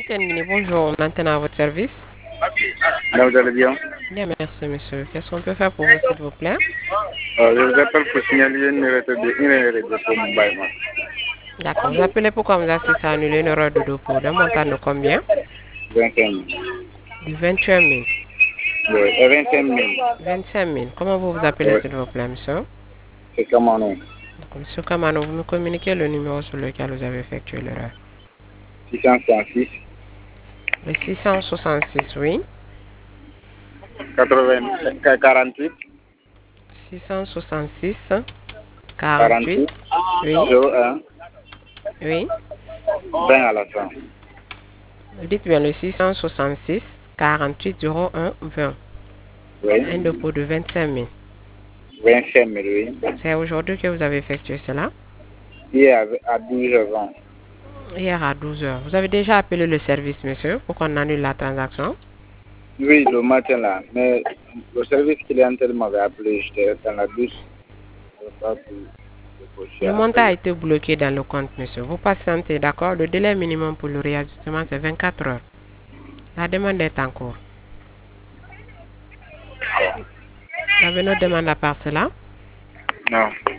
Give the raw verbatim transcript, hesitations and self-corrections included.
Senmini, bonjour, maintenant à votre service. Là, vous allez bien? Bien, merci monsieur. Qu'est-ce qu'on peut faire pour vous, s'il vous plaît? Euh, je vous appelle pour signaler une erreur de, une erreur de dépôt mobile. D'accord, vous appelez pourquoi vous assistez à annuler une erreur de dépôt d'un montant de combien? vingt-cinq mille. De vingt-huit mille. Oui, et vingt-cinq mille. vingt-cinq mille. Comment vous vous appelez, Oui, s'il vous plaît, monsieur? c'est comme mon nom. Donc, monsieur Kamano, vous me communiquez le numéro sur lequel vous avez effectué l'erreur. six cent soixante-six, Le six cent soixante-six, oui. quatre-vingts, quarante-huit, six cent soixante-six, quarante-huit, quarante-huit, oui, zéro un, oui. vingt à la fin. Dites bien le six cent soixante-six, quarante-huit, zéro un, vingt. Oui, Un dépôt de vingt-cinq mille. vingt-cinq mille, oui. C'est aujourd'hui que vous avez effectué cela? Hier à douze heures vingt. Hier à douze heures. Vous avez déjà appelé le service, monsieur, pour qu'on annule la transaction? Oui, le matin là. Mais le service clientèle m'avait appelé, j'étais dans la douche. Je n'ai pas pu décocher, Le montant a appeler. été bloqué dans le compte, monsieur. Vous patientez, d'accord? Le délai minimum pour le réajustement, c'est vingt-quatre heures. La demande est en cours. Vous avez notre demande à part cela? Non.